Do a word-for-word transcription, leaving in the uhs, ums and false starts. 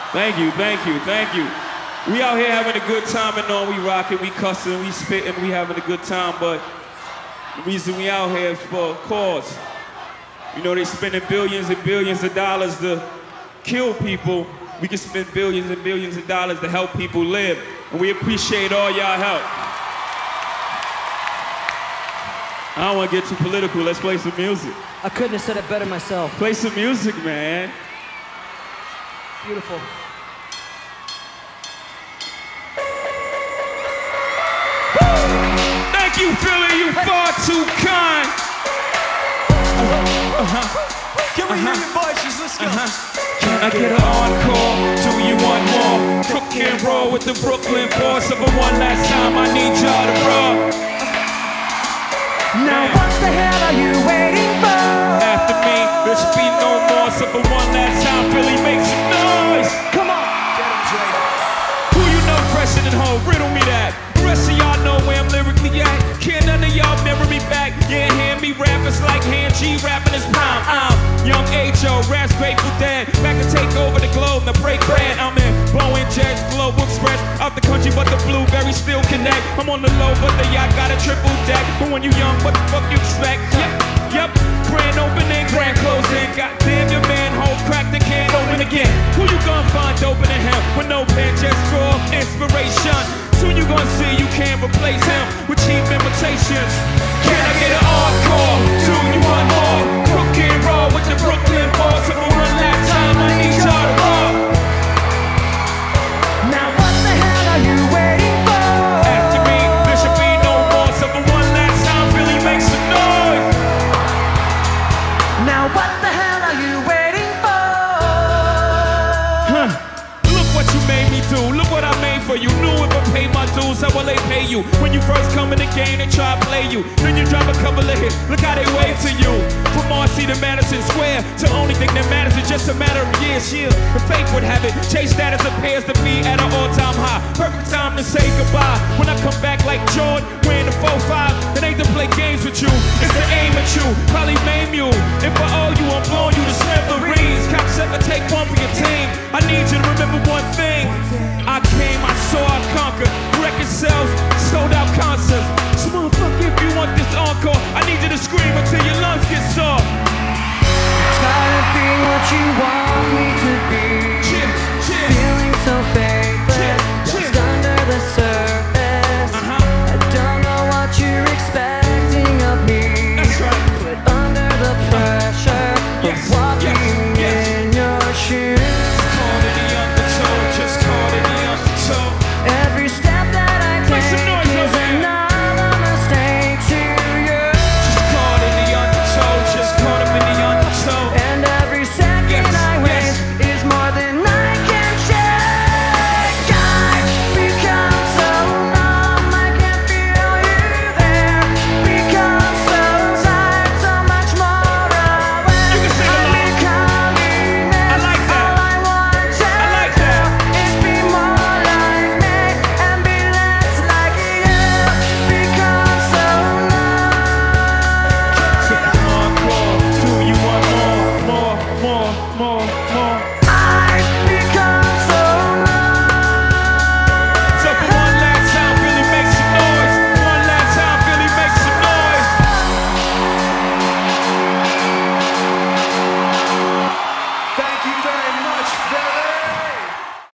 Thank you, thank you, thank you. We out here having a good time and all, we rocking, we cussing, we spitting, we having a good time, but the reason we out here is for a cause. You know, they spending billions and billions of dollars to kill people. We can spend billions and billions of dollars to help people live, and we appreciate all y'all help. I don't want to get too political, let's play some music. I couldn't have said it better myself. Play some music, man. Beautiful. Thank you, Philly, you far too kind. Uh-huh. Can we hear your voices? Let's go. Uh-huh. Can I get an encore? Do you want more? Cook and roll with the Brooklyn boss. For one last time, I need y'all to roll. Now what the hell are you waiting for? After me, there should be no more. So for one last time, Philly, make some noise. Come on. Get him, Jay. Who you know fresher than home? Riddle me that. The rest of y'all know where I'm lyrically at. Can't none of y'all mirror me back. Yeah, hand me rap, it's like hand G rapping his palm. I'm Young H O, Raps Grateful Dead. Back to take over the globe, now break bread. I'm in blowing jets, Global Express. Out the country, but the blueberries still connect. I'm on the low, but the yacht got a triple deck. But when you young, what the fuck you expect? Yep, yep. Grand opening, grand closing. Goddamn, your manhole cracked and can't open again. Who you gonna find open in him with no pen, just raw inspiration? Soon you gonna see you can't replace him with cheap imitations. Can I get an encore? Do you want more? Crook and roll with the Brooklyn boss. For one last time, I need y'all to roll. Now what the hell are you waiting for? After me, there should be no more. So for one last time, Philly, make some noise. Now what the hell are you waiting for? Huh. Look what you made me do. Look what I made for you. Knew if I pay my dues, how will they pay you? When you first come in the game, they try to play you. Then you drop a couple of hits. Look how they wave to you. From Marcy to Madison Square, to only thing that matters is just a matter of years. Yeah, the fate would have it. Chase status appears to be at an all-time high. Perfect time to say goodbye. When I come back like Jordan, wearing the four five, it ain't to play games with you. It's to aim at you, probably maim you. If I owe you, I'm blowing you to smithereens. Cap seven, take one for your team. I need you to remember one thing. I came, I saw, I conquered. Record sales